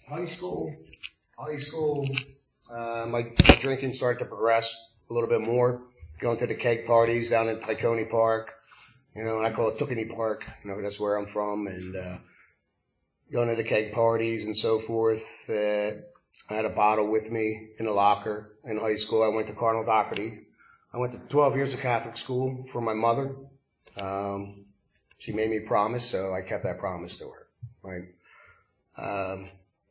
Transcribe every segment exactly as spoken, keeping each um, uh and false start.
high school, high school, uh, my, my drinking started to progress a little bit more, going to the keg parties down in Tykone Park, you know, and I call it Tookanny Park, you know, that's where I'm from, and, uh, going to the keg parties and so forth. Uh, I had a bottle with me in the locker in high school. I went to Cardinal Doherty. I went to twelve years of Catholic school for my mother. Um, she made me promise, so I kept that promise to her, right? Um,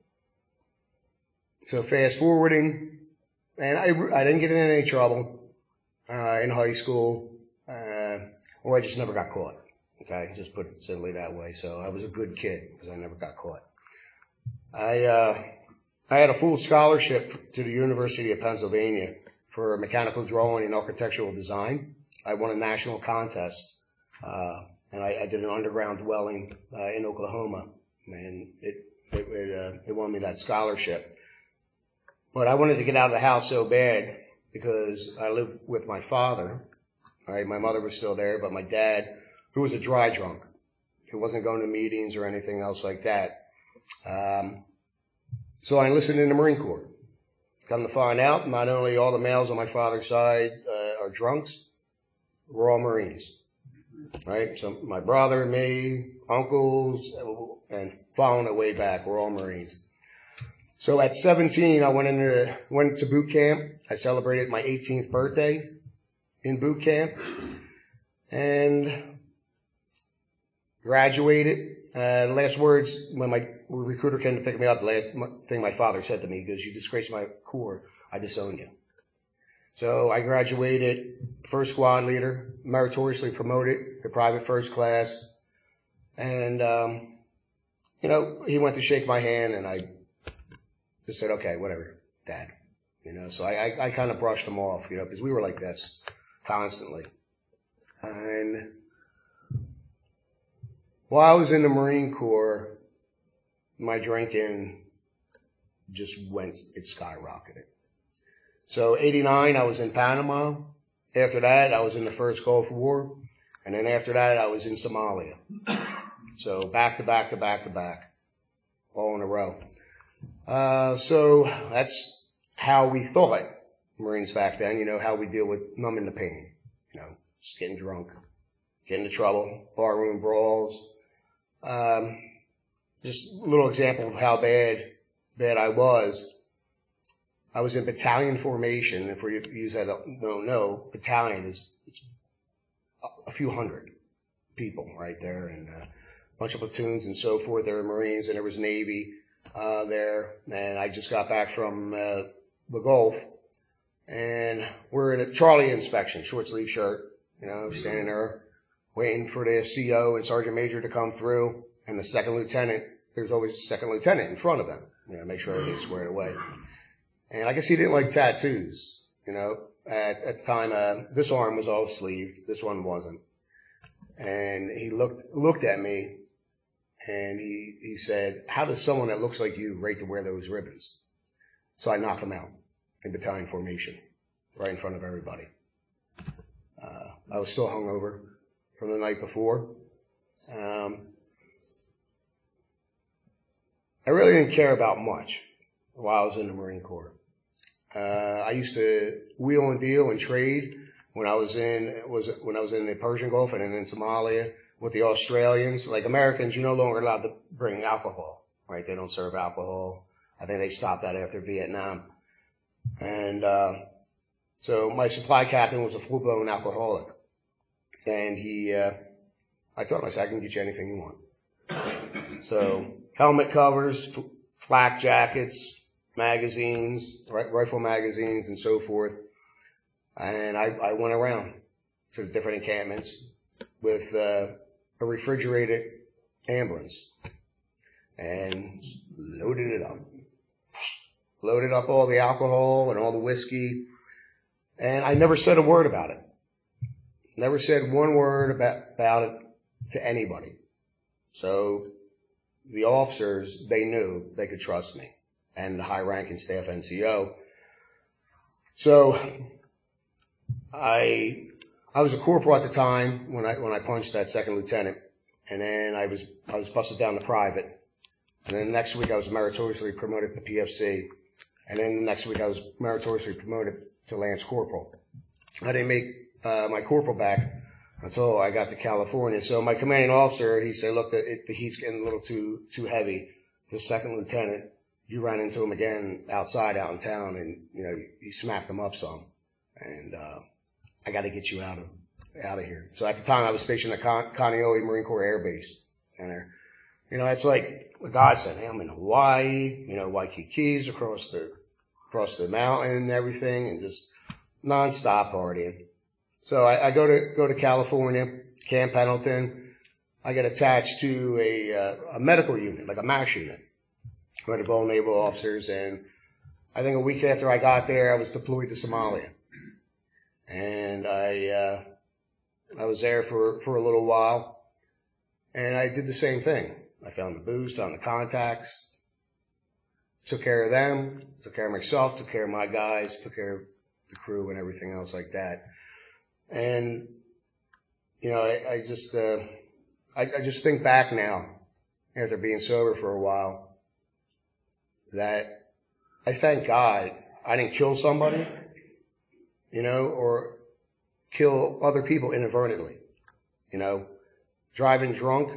so fast forwarding, and I, I didn't get in any trouble, uh, in high school, uh, or I just never got caught. Okay, just put it simply that way. So I was a good kid because I never got caught. I, uh, I had a full scholarship to the University of Pennsylvania for mechanical drawing and architectural design. I won a national contest, uh, and I, I did an underground dwelling, uh, in Oklahoma, and it, it, it, uh, it won me that scholarship. But I wanted to get out of the house so bad because I lived with my father. Right, my mother was still there, but my dad, who was a dry drunk, who wasn't going to meetings or anything else like that. Um, so I enlisted in the Marine Corps. Come to find out, not only all the males on my father's side uh, are drunks, we're all Marines. Right? So my brother, me, uncles, and following it way back, we're all Marines. So at seventeen, I went into went to boot camp. I celebrated my eighteenth birthday in boot camp, and graduated. Uh, the last words when my recruiter came to pick me up, the last thing my father said to me, he goes, "You disgraced my Corps, I disown you." So I graduated, first squad leader, meritoriously promoted to private first class, and um, you know, he went to shake my hand, and I just said, "Okay, whatever, Dad." You know, so I, I, I kind of brushed him off, you know, because we were like this constantly. And while I was in the Marine Corps, my drinking just went, it skyrocketed. So eighty-nine, I was in Panama. After that, I was in the first Gulf War. And then after that, I was in Somalia. So back to back to back to back, all in a row. Uh, so that's how we thought, Marines back then, you know, how we deal with numbing the pain. You know, just getting drunk, getting into trouble, barroom brawls. Um, just a little example of how bad, bad I was. I was in battalion formation, and for you that don't know, battalion is it's a few hundred people right there, and a bunch of platoons and so forth. There were Marines and there was Navy, uh, there, and I just got back from, uh, the Gulf, and we're in a Charlie inspection, short sleeve shirt, you know, standing there waiting for the C O and Sergeant Major to come through, and the second lieutenant, there's always a second lieutenant in front of them, you know, make sure everything's squared away. And I guess he didn't like tattoos, you know, at, at the time, uh, this arm was all sleeved, this one wasn't. And he looked, looked at me, and he, he said, "How does someone that looks like you rate to wear those ribbons?" So I knocked him out in battalion formation, right in front of everybody. Uh, I was still hungover from the night before. Um, I really didn't care about much while I was in the Marine Corps. Uh, I used to wheel and deal and trade when I was in, was, when I was in the Persian Gulf and then in Somalia with the Australians. Like Americans, you're no longer allowed to bring alcohol, right? They don't serve alcohol. I think they stopped that after Vietnam. And, uh, so my supply captain was a full-blown alcoholic. And he, uh, I told him, I said, "I can get you anything you want." So helmet covers, flak jackets, magazines, rifle magazines, and so forth. And I, I went around to the different encampments with uh, a refrigerated ambulance and loaded it up. Loaded up all the alcohol and all the whiskey. And I never said a word about it. Never said one word about, about it to anybody. So the officers, they knew they could trust me, and the high-ranking staff N C O. So I I was a corporal at the time when I when I punched that second lieutenant, and then I was I was busted down to private, And then the next week I was meritoriously promoted to P F C. And then the next week I was meritoriously promoted to Lance Corporal. I didn't make uh, my corporal back until I got to California. So my commanding officer, he said, look, the, it, the heat's getting a little too too heavy. The second lieutenant, you ran into him again outside out in town, and, you know, you, you smacked him up some. And uh, I got to get you out of out of here. So at the time I was stationed at Con- Kaneohe Marine Corps Air Base. And there, you know, it's like God said, hey, I'm in Hawaii, you know, Waikiki across the across the mountain and everything, and just nonstop partying. So I, I go to go to California, Camp Pendleton. I get attached to a uh, a medical unit, like a MASH unit, where the Bold Naval officers. And I think a week after I got there, I was deployed to Somalia, and I uh, I was there for for a little while, and I did the same thing. I found the booze, found the contacts, took care of them, took care of myself, took care of my guys, took care of the crew and everything else like that. And, you know, I, I just, uh, I, I just think back now, after being sober for a while, that I thank God I didn't kill somebody, you know, or kill other people inadvertently, you know, driving drunk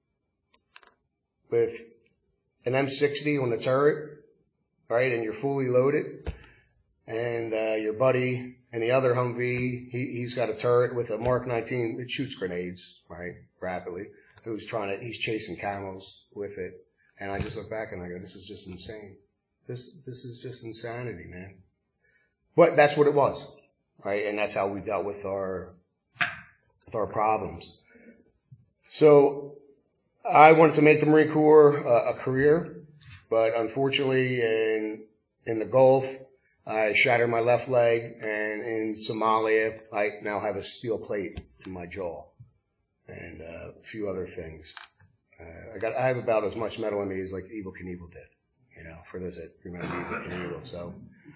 with an M sixty on the turret, right, and you're fully loaded, and uh, your buddy in the other Humvee, he, he's got a turret with a Mark nineteen, it shoots grenades, right, rapidly, who's trying to, he's chasing camels with it, and I just look back and I go, this is just insane. This, this is just insanity, man. But that's what it was, right, and that's how we dealt with our, with our problems. So, I wanted to make the Marine Corps uh, a career, but unfortunately in in the Gulf, I shattered my left leg, and in Somalia, I now have a steel plate in my jaw, and uh, a few other things. Uh, I got I have about as much metal in me as like Evel Knievel did, you know, for those that remember Evel Knievel. So,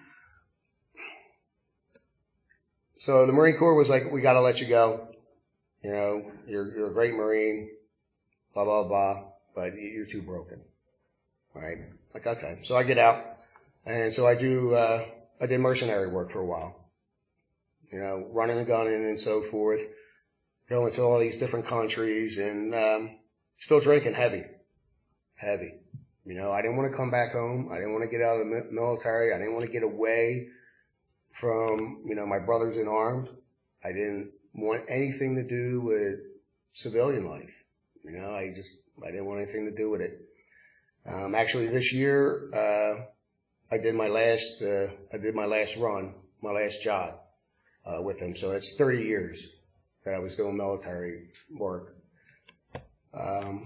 so the Marine Corps was like, we got to let you go. You know, you're you're a great Marine. Blah, blah, blah, but you're too broken, right? Like, okay. So I get out, and so I do, uh, I did mercenary work for a while, you know, running and gunning and so forth, going to all these different countries, and um, still drinking heavy, heavy. You know, I didn't want to come back home. I didn't want to get out of the military. I didn't want to get away from, you know, my brothers in arms. I didn't want anything to do with civilian life. You know, I just, I didn't want anything to do with it. Um, actually this year, uh, I did my last, uh, I did my last run, my last job, uh, with them. So it's thirty years that I was doing military work. Um,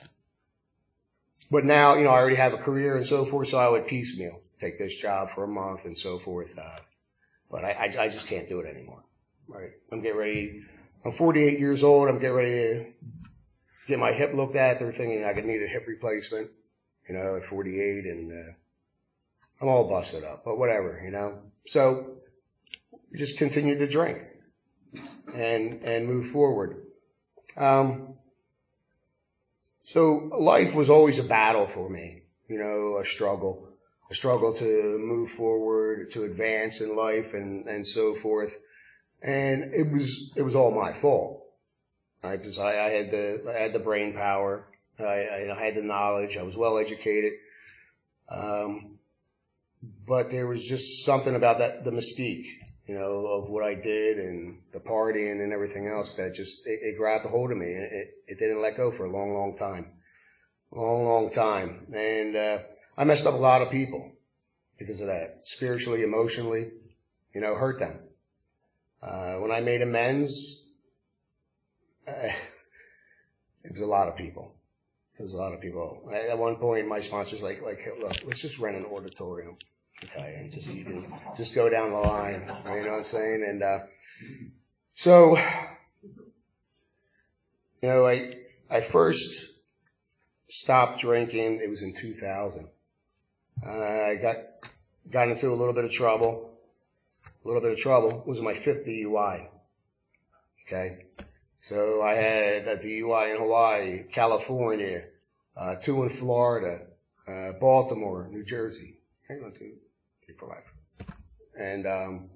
but now, you know, I already have a career and so forth, so I would piecemeal, take this job for a month and so forth. Uh, but I, I, I just can't do it anymore. Right? I'm getting ready, I'm forty-eight years old, I'm getting ready to get my hip looked at. They're thinking I could need a hip replacement, you know, at forty-eight, and uh, I'm all busted up, but whatever, you know. So just continue to drink and and move forward. Um, so life was always a battle for me, you know, a struggle, a struggle to move forward, to advance in life, and and so forth. And it was it was all my fault. Right, because I, I had the I had the brain power, I, I had the knowledge, I was well educated, um, but there was just something about that the mystique, you know, of what I did and the partying and everything else that just it, it grabbed a hold of me. It, it it didn't let go for a long, long time, long, long time, and uh, I messed up a lot of people because of that, spiritually, emotionally, you know, hurt them. Uh, when I made amends. Uh, it was a lot of people. It was a lot of people. At one point, my sponsor's like, like, look, let's just rent an auditorium, okay, and just you can just go down the line. You know what I'm saying? And uh, so, you know, I I first stopped drinking. It was in two thousand. Uh, I got got into a little bit of trouble. A little bit of trouble. It was my fifth D U I. Okay. So I had a D U I in Hawaii, California, uh, two in Florida, uh, Baltimore, New Jersey. Hang on, two, three, four, five. And, um,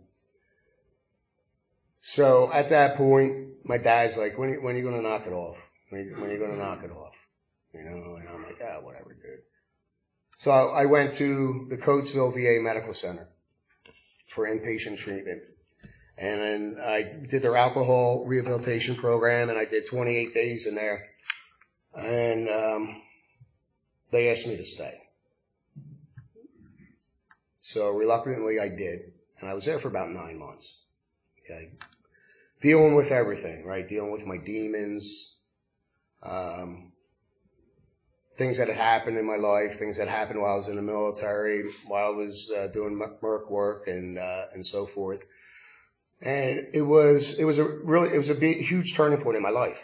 so at that point, my dad's like, when, when are you going to knock it off? When, when are you going to knock it off? You know, and I'm like, ah, whatever, dude. So I went to the Coatesville V A Medical Center for inpatient treatment. And then I did their alcohol rehabilitation program, and I did twenty-eight days in there. And um, they asked me to stay. So reluctantly I did. And I was there for about nine months. Okay. Dealing with everything, right? Dealing with my demons, um, things that had happened in my life, things that happened while I was in the military, while I was uh, doing merc work and uh, and so forth. And it was it was a really it was a big, huge turning point in my life.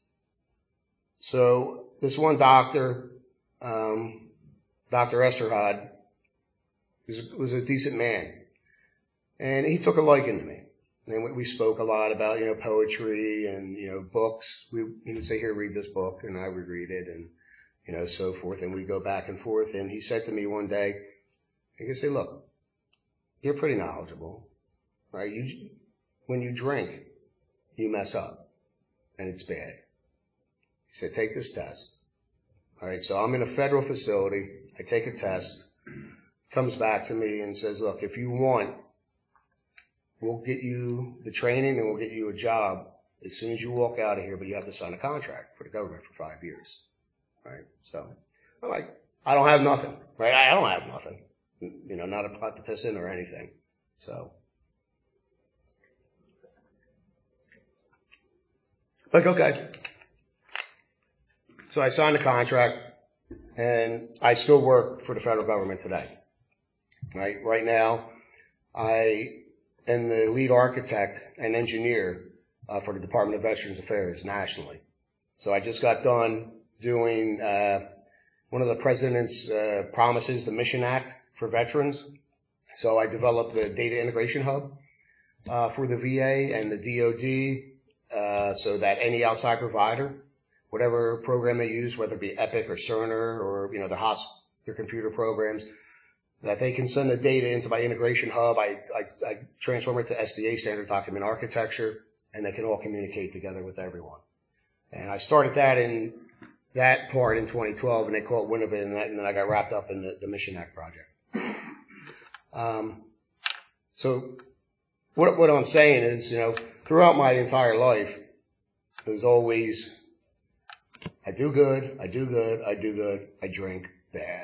So this one doctor, um, Doctor Esterhad, was, was a decent man, and he took a liking to me. And we, we spoke a lot about, you know, poetry and, you know, books. We, he would say, here, read this book, and I would read it, and, you know, so forth. And we'd go back and forth. And he said to me one day, he could say, look, you're pretty knowledgeable, right? You, when you drink, you mess up, and it's bad. He said, take this test. All right, so I'm in a federal facility. I take a test. Comes back to me and says, look, if you want, we'll get you the training and we'll get you a job as soon as you walk out of here, but you have to sign a contract for the government for five years. Right? So I'm like, I don't have nothing, right? I don't have nothing. You know, not a pot to piss in or anything. So, like, okay. So I signed the contract, and I still work for the federal government today. Right? Right now, I am the lead architect and engineer uh, for the Department of Veterans Affairs nationally. So I just got done doing uh, one of the president's uh, promises, the Mission Act for veterans. So I developed the data integration hub uh, for the V A and the D O D, uh, so that any outside provider, whatever program they use, whether it be Epic or Cerner or, you know, the hosp, their computer programs, that they can send the data into my integration hub. I, I, I transform it to S D A, standard document architecture, and they can all communicate together with everyone. And I started that in that part in twenty twelve, and they call it Winovate, and, and then I got wrapped up in the, the Mission Act project. Um, so what, what I'm saying is, you know, throughout my entire life, it was always, I do good, I do good, I do good, I drink bad.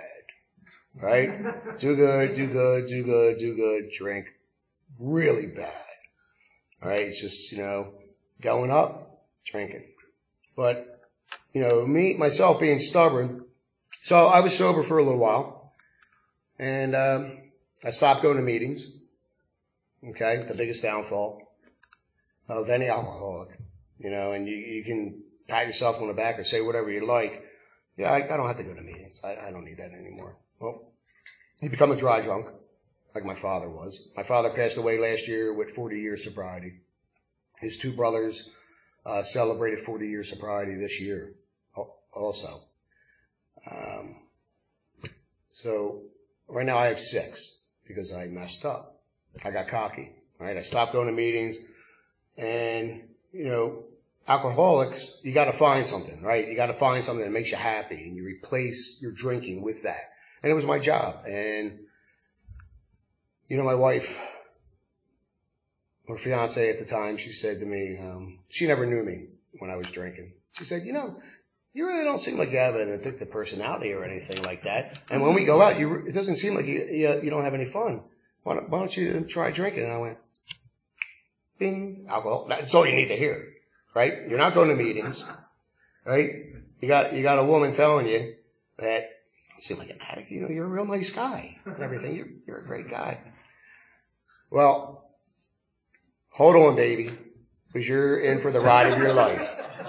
Right? Do good, do good, do good, do good, drink really bad. Right? It's just, you know, going up, drinking. But, you know, me, myself being stubborn, so I was sober for a little while, and um, I stopped going to meetings. Okay? The biggest downfall of any alcoholic. You know, and you, you can pat yourself on the back or say whatever you like. Yeah, I, I don't have to go to meetings. I, I don't need that anymore. Well, you become a dry drunk, like my father was. My father passed away last year with forty years sobriety. His two brothers uh, celebrated forty years sobriety this year also. Um, so right now I have six because I messed up. I got cocky. Right? I stopped going to meetings, and, you know, alcoholics, you got to find something, right? You got to find something that makes you happy, and you replace your drinking with that. And it was my job. And, you know, my wife, or fiance at the time, she said to me, um, she never knew me when I was drinking. She said, you know, you really don't seem like you have an addictive personality or anything like that. And when we go out, you, it doesn't seem like you, you, you don't have any fun. Why don't, why don't you try drinking? And I went, bing, alcohol. That's all you need to hear. Right? You're not going to meetings, right? You got, you got a woman telling you that you seem like an addict. You know, you're a real nice guy and everything. You're, you're a great guy. Well, hold on, baby, because you're in for the ride of your life.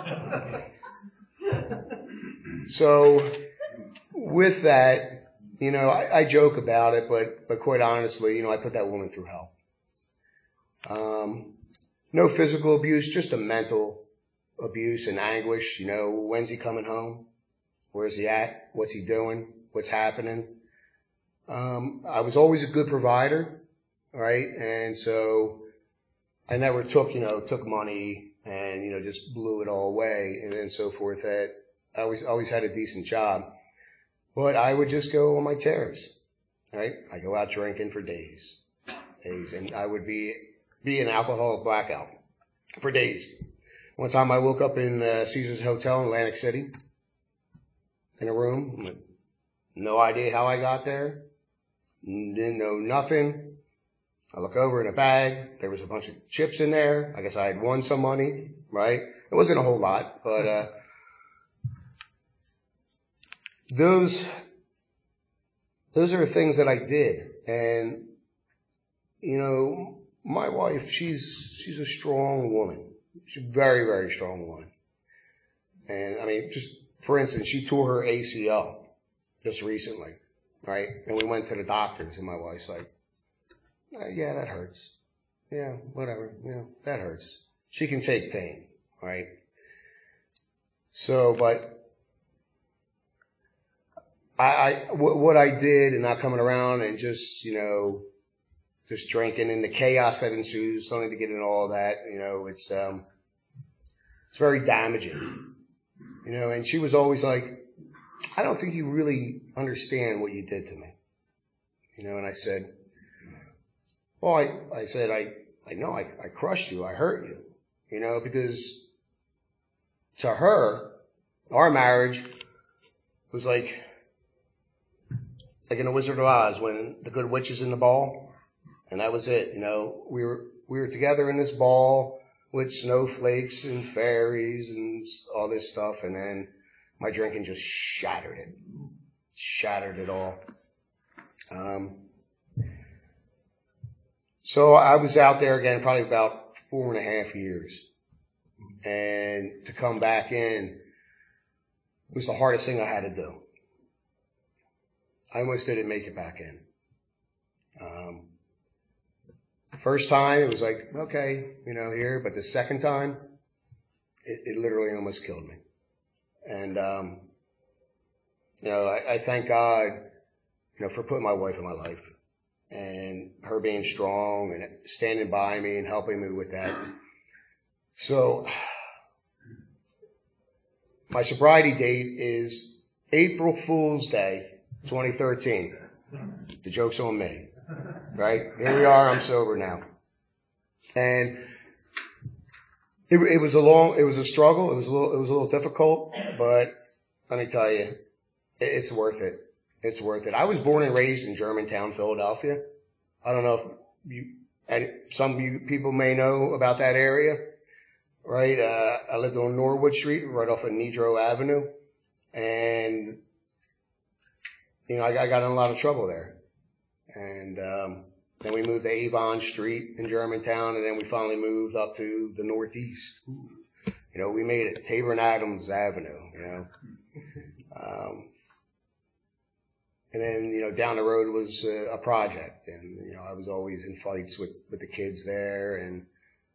So with that, you know, I, I joke about it, but, but quite honestly, you know, I put that woman through hell. Um, No physical abuse, just a mental abuse and anguish. You know, when's he coming home? Where's he at? What's he doing? what's happening. Um, I was always a good provider, right? And so I never took, you know, took money and, you know, just blew it all away and, and so forth. That I always, always had a decent job, but I would just go on my tears, right? I go out drinking for days, days, and I would be, be an alcoholic blackout for days. One time I woke up in uh, Caesar's Hotel in Atlantic City in a room. No idea how I got there. Didn't know nothing. I look over in a bag. There was a bunch of chips in there. I guess I had won some money, right? It wasn't a whole lot, but uh those those are things that I did. And, you know, my wife, she's she's a strong woman. She's a very, very strong woman. And, I mean, just for instance, she tore her A C L just recently. Right? And we went to the doctors and my wife's like, oh, yeah, that hurts. Yeah, whatever. You know, that hurts. She can take pain. Right? So, but I, I, what I did and not coming around and just, you know, just drinking and the chaos that ensues, don't need to get into all that, you know, it's, um, it's very damaging. You know, and she was always like, I don't think you really understand what you did to me. You know, and I said, well, I, I said, I, I know I, I crushed you. I hurt you. You know, because to her, our marriage was like, like in the Wizard of Oz when the good witch is in the ball. And that was it. You know, we were, we were together in this ball with snowflakes and fairies and all this stuff. And then my drinking just shattered it. Shattered it all. Um, so I was out there again probably about four and a half years. And to come back in was the hardest thing I had to do. I almost didn't make it back in. Um, the first time it was like, okay, you know, here. But the second time, it, it literally almost killed me. And, um, you know, I, I thank God, you know, for putting my wife in my life and her being strong and standing by me and helping me with that. So my sobriety date is April Fool's Day, twenty thirteen. The joke's on me, right? Here we are. I'm sober now. And It, it was a long, it was a struggle. It was a little, it was a little difficult, but let me tell you, it, it's worth it. It's worth it. I was born and raised in Germantown, Philadelphia. I don't know if you, some of you people may know about that area, right? Uh, I lived on Norwood Street, right off of Nedrow Avenue, and you know, I, I got in a lot of trouble there, and um, then we moved to Avon Street in Germantown, and then we finally moved up to the Northeast. You know, we made it Tabor and Adams Avenue, you know. Um, and then, you know, down the road was uh, a project, and, you know, I was always in fights with, with the kids there, and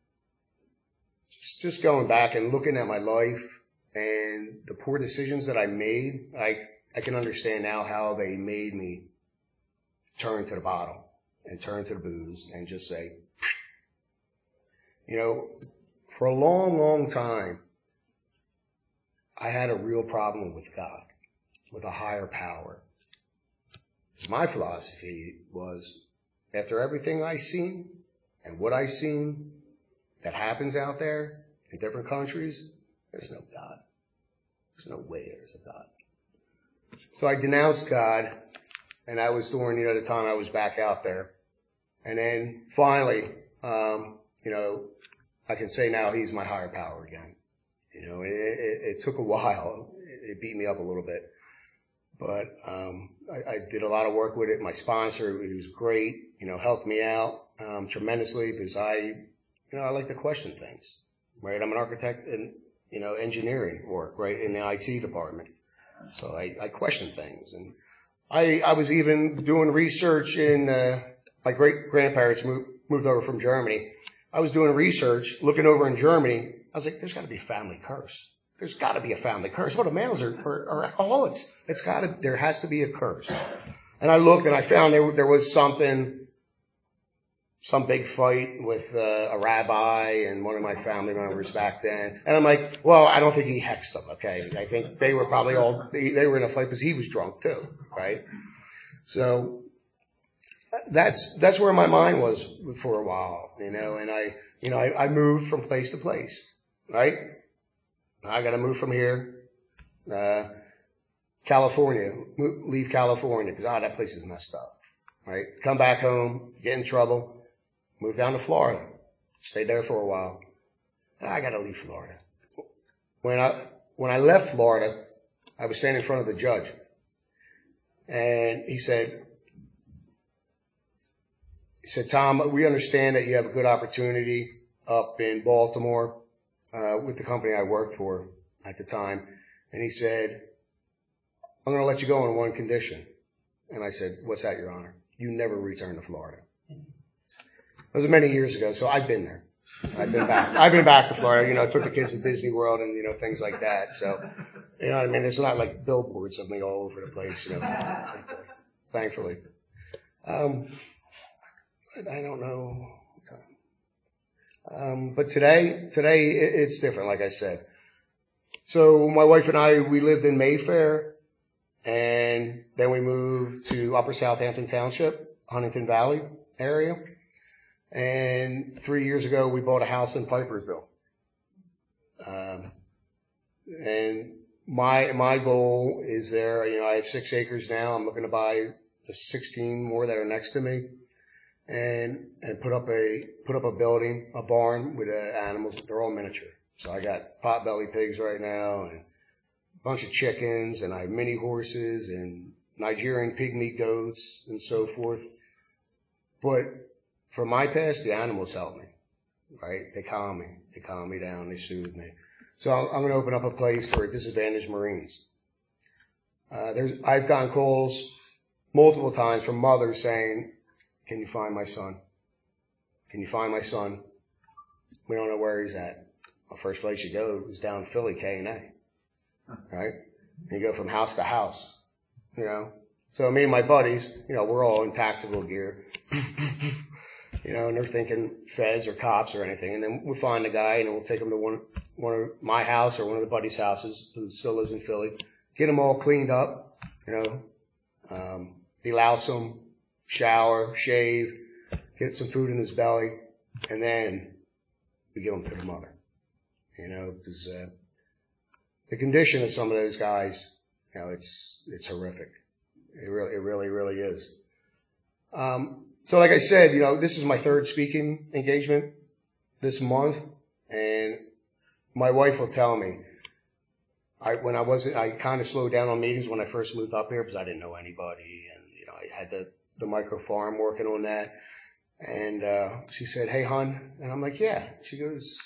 just, just going back and looking at my life and the poor decisions that I made, I, I can understand now how they made me turn to the bottle and turn to the booze and just say, you know, for a long, long time, I had a real problem with God, with a higher power. My philosophy was, after everything I seen and what I seen that happens out there in different countries, there's no God. There's no way there's a God. So I denounced God, and that was during, you know, the time I was back out there. And then finally, um, you know, I can say now he's my higher power again. You know, it, it, it took a while. It, it beat me up a little bit. But um, I, I did a lot of work with it. My sponsor, he was great, you know, helped me out um, tremendously because I, you know, I like to question things, right? I'm an architect and, you know, engineering work, right, in the I T department. So I, I question things. And I, I was even doing research in, uh, my great-grandparents moved, moved over from Germany. I was doing research, looking over in Germany. I was like, there's got to be a family curse. there's got to be a family curse. Well, the males are, are, are alcoholics. It's got to, there has to be a curse. And I looked and I found there, there was something, some big fight with uh, a rabbi and one of my family members back then. And I'm like, well, I don't think he hexed them, okay? I think they were probably all, they, they were in a fight because he was drunk too, right? So that's, that's where my mind was for a while, you know, and I, you know, I, I moved from place to place, right? I got to move from here, uh, California, move, leave California because, ah, that place is messed up, right? Come back home, get in trouble, move down to Florida, stay there for a while. Ah, I got to leave Florida. When I, when I left Florida, I was standing in front of the judge and he said, he said, Tom, we understand that you have a good opportunity up in Baltimore, uh, with the company I worked for at the time. And he said, I'm going to let you go on one condition. And I said, what's that, Your Honor? You never return to Florida. That was many years ago, so I've been there. I've been back. I've been back to Florida, you know, took the kids to Disney World and, you know, things like that. So, you know what I mean? It's not like billboards of me all over the place, you know, thankfully. Um, I don't know. Um, but today, today it's different, like I said. So my wife and I, we lived in Mayfair, and then we moved to Upper Southampton Township, Huntington Valley area. And three years ago, we bought a house in Pipersville. Um, and my my goal is there. You know, I have six acres now. I'm looking to buy the sixteen more that are next to me. And, and put up a, put up a building, a barn with uh, animals. They're all miniature. So I got potbelly pigs right now and a bunch of chickens and I have mini horses and Nigerian pygmy goats and so forth. But from my past, the animals help me, right? They calm me. They calm me down. They soothe me. So I'm, I'm going to open up a place for disadvantaged Marines. Uh, there's, I've gotten calls multiple times from mothers saying, can you find my son? Can you find my son? We don't know where he's at. The first place you go is down Philly, K and A. Right? And you go from house to house. You know? So me and my buddies, you know, we're all in tactical gear. You know, and they're thinking feds or cops or anything. And then we'll find the guy and then we'll take him to one, one of my house or one of the buddies' houses who still lives in Philly. Get him all cleaned up, you know, um, delouse him. Shower, shave, get some food in his belly, and then we give him to the mother. You know, because uh, the condition of some of those guys, you know, it's it's horrific. It really, it really, really is. Um, so, like I said, you know, this is my third speaking engagement this month, and my wife will tell me. I when I wasn't, I kind of slowed down on meetings when I first moved up here because I didn't know anybody, and you know, I had to. the micro farm working on that. And, uh, she said, hey, hon. And I'm like, yeah. She goes,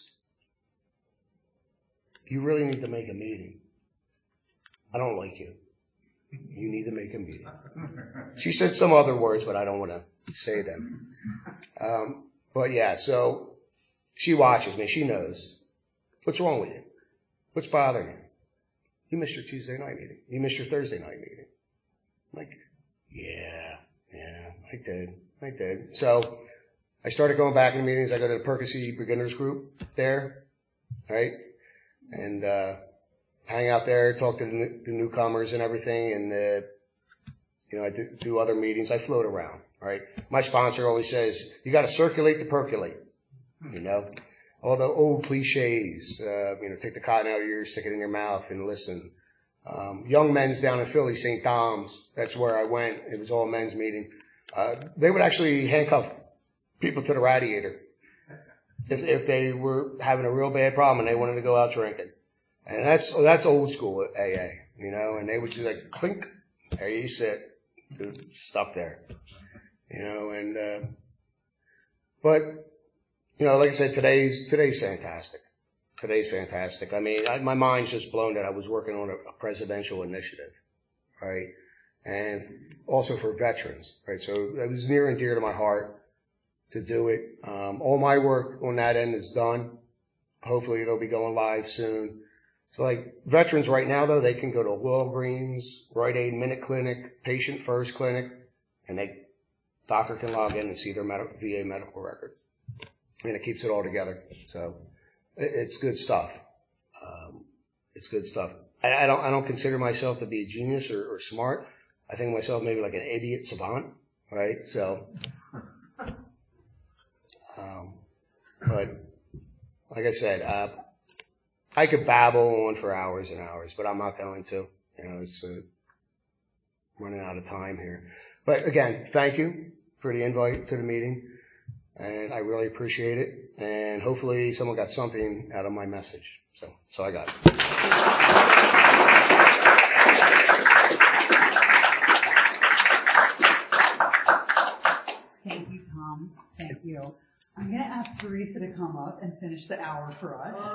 you really need to make a meeting. I don't like you. You need to make a meeting. She said some other words, but I don't want to say them. Um, but yeah, so she watches me. She knows. What's wrong with you? What's bothering you? You missed your Tuesday night meeting. You missed your Thursday night meeting. I'm like, yeah. Yeah, I did. I did. So I started going back in meetings. I go to the Percy Beginners Group there, right? And, uh, hang out there, talk to the, new, the newcomers and everything. And, uh, you know, I do, do other meetings. I float around, right? My sponsor always says, you got to circulate to percolate, you know? All the old cliches, uh, you know, take the cotton out of your ears, stick it in your mouth and listen. Um, young men's down in Philly, Saint Dom's. That's where I went. It was all a men's meeting. Uh, they would actually handcuff people to the radiator if, if they were having a real bad problem and they wanted to go out drinking. And that's, that's old school A A, you know, and they would just like clink, there you sit, stuck there, you know, and, uh, but, you know, like I said, today's, today's fantastic. Today's fantastic. I mean, I, my mind's just blown that I was working on a, a presidential initiative, right? And also for veterans, right? So it was near and dear to my heart to do it. Um, all my work on that end is done. Hopefully they'll be going live soon. So like veterans right now though, they can go to Walgreens, Rite Aid, Minute Clinic, Patient First Clinic, and they, doctor can log in and see their medical, V A medical record. And it keeps it all together. So it, it's good stuff. Um, it's good stuff. I, I don't, I don't consider myself to be a genius or, or smart. I think of myself maybe like an idiot savant, right? So, um, but like I said, uh, I could babble on for hours and hours, but I'm not going to. You know, it's uh, running out of time here. But again, thank you for the invite to the meeting, and I really appreciate it. And hopefully someone got something out of my message. So, so I got it. Thank you, Tom. Thank you. I'm going to ask Teresa to come up and finish the hour for us.